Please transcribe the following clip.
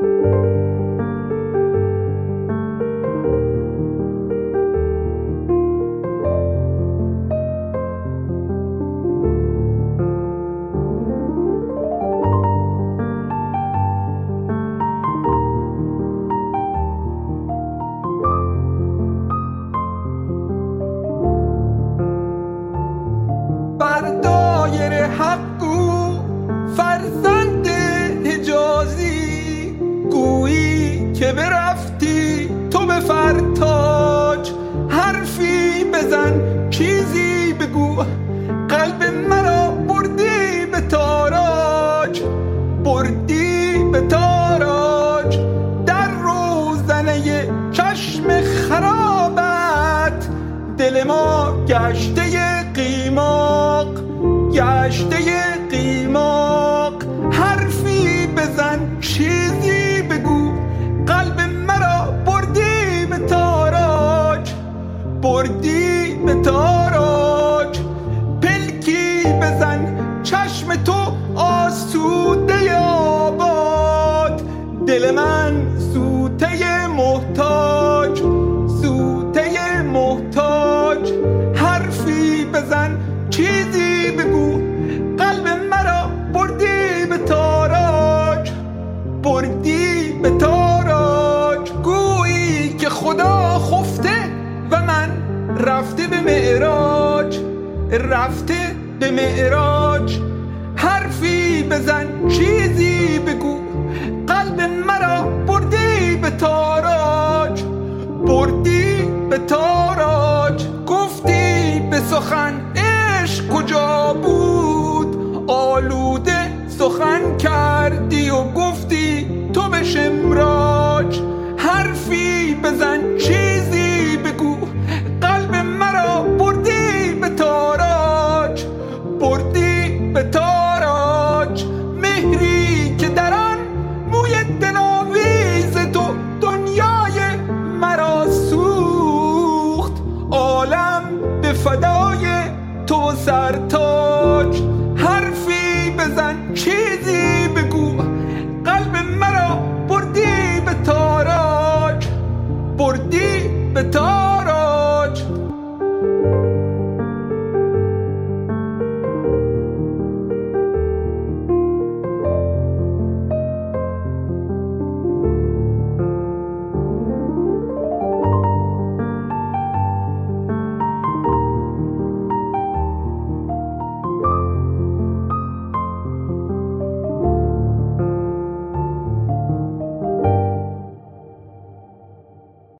که برفتی تو به فرتاج، حرفی بزن چیزی بگو، قلب مرا بردی به تاراج، بردی به تاراج. در روزنه چشم خرابت دل ما گشته قیماق، گشته قیماق. حرفی بزن چیزی بگو، قلب مرا بردی به تاراج، بردی به تاراج. پلکی بزن چشم تو آسوده آباد، دل من سوته محتاج، سوته محتاج. حرفی بزن چیزی بگو، قلب مرا بردی به تاراج، بردی به تاراج. گویی که خدا خفته و من رفته به معراج، رفته به معراج. حرفی بزن چیزی بگو،